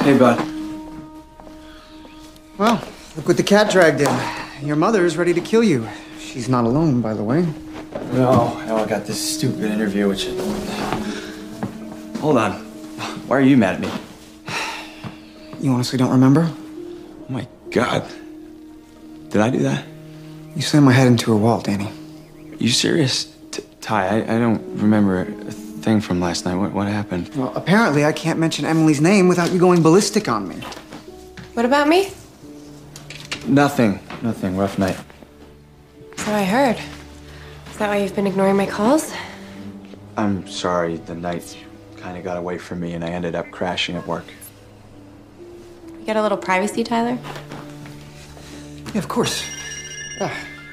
Hey, bud. Well, look what the cat dragged in. Your mother is ready to kill you. She's not alone, by the way. No, I got this stupid interview, which... Hold on. Why are you mad at me? You honestly don't remember? Oh my God. Did I do that? You slammed my head into a wall, Danny. Are you serious? Ty, I don't remember a thing from last night. What happened? Well, apparently I can't mention Emily's name without you going ballistic on me. What about me? Nothing. Rough night. That's what I heard. Is that why you've been ignoring my calls? I'm sorry. The night kind of got away from me and I ended up crashing at work. You get a little privacy, Tyler? Yeah, of course.